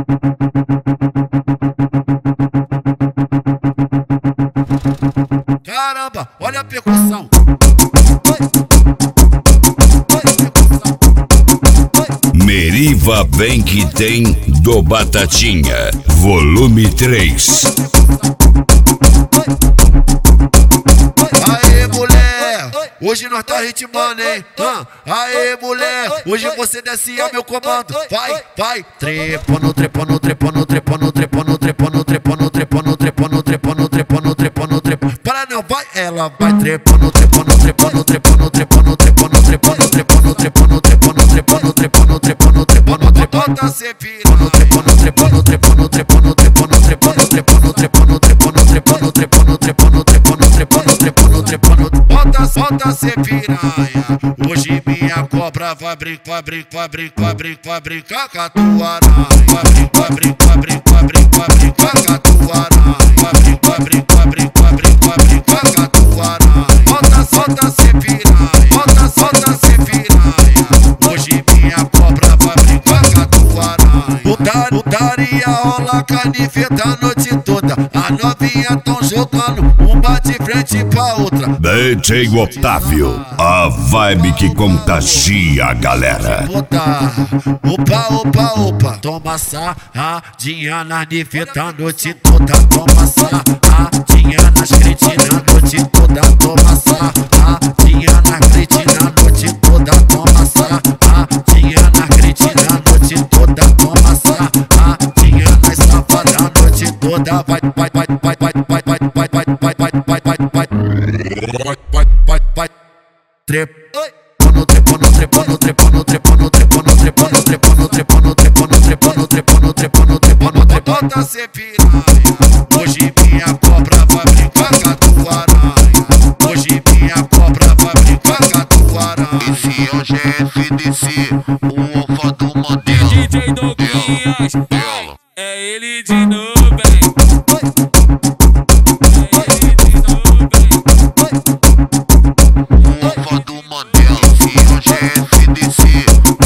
Caramba, olha a percussão. Meriva vem que tem do Batatinha, volume 3. Aê, mulher, hoje nós tá ritmando, hein? Aê, mulher, hoje você desce ao meu comando. Vai, vai, trepando, trepando, trepando, trepando, trepando, trepando, trepando, trepando, trepando, trepando, trepando, trepando, trepando. Para não, vai, ela vai trepando, trepando, trepando, trepando, trepando, trepando, trepando, trepando, trepando, trepando, trepando, trepando, trepando, trepando, trepando, tá se pirando, trepando, trepando, trepando, trepando, trepando, trepando, trepando, trepando, trepando, trepando, trepando, trepando, trepando, trepando, trepando, trepando. Bota cê piranha, hoje minha cobra vai brincar, vai brincar, vai brincar, vai brincar, vai brincar com a tua aranha. Vai brincar, vai brincar, vai brincar, vai brincar, vai brincar com a tua aranha. Vai brincar, vai brincar, vai brincar, vai brincar, vai brincar com a tua aranha. Bota cê piranha, bota cê piranha, hoje minha cobra vai brincar com a tua aranha. Putaria rola caniveta a noite toda, as novinhas tão jogando uma de frente pra outra. DJ Otávio, a vibe que contagia a galera. Opa, opa, opa, toma sarradinha nas niveta a noite toda. Toma sarradinha nas cretinas a noite toda. Toma sarradinha nas cretinas a noite toda. Toma sarradinha nas cretinas a noite toda. Toma sarradinha nas safadas a noite toda. Vai, vai, vai, vai, vai, vai, vai, vai, vai, vai, vai, vai, vai, vai, trepando, trepando, trepando, trepando, trepando, trepando, trepando, trepando, trepando, trepando, trepando, trepando, trepando, trepando, trepando. Bota cê piranha, hoje minha cobra vai brincar com a tua aranha. Hoje minha cobra vai brincar com a tua aranha. Esse é o GFDC, o Alfa do Mandela. DJ Douglas, é ele de novo, hein? O Alfa do Mandela, esse é o GFDC.